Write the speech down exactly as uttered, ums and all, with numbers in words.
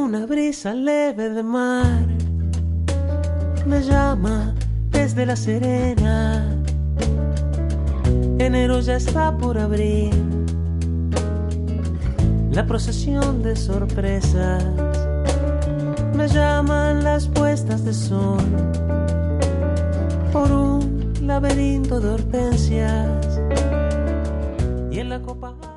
una brisa leve de mar me llama desde La Serena. Enero ya está por abrir, la procesión de sorpresas. Me llaman las puestas de sol por un laberinto de hortensias y en la copa